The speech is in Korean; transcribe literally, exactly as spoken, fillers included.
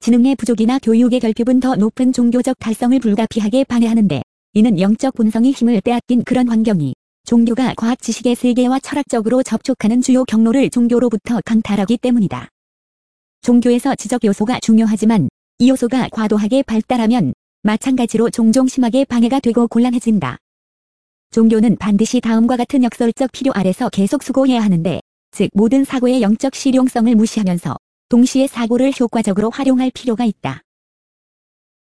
지능의 부족이나 교육의 결핍은 더 높은 종교적 달성을 불가피하게 방해하는데, 이는 영적 본성이 힘을 빼앗긴 그런 환경이 종교가 과학 지식의 세계와 철학적으로 접촉하는 주요 경로를 종교로부터 강탈하기 때문이다. 종교에서 지적 요소가 중요하지만 이 요소가 과도하게 발달하면 마찬가지로 종종 심하게 방해가 되고 곤란해진다. 종교는 반드시 다음과 같은 역설적 필요 아래서 계속 수고해야 하는데, 즉 모든 사고의 영적 실용성을 무시하면서 동시에 사고를 효과적으로 활용할 필요가 있다.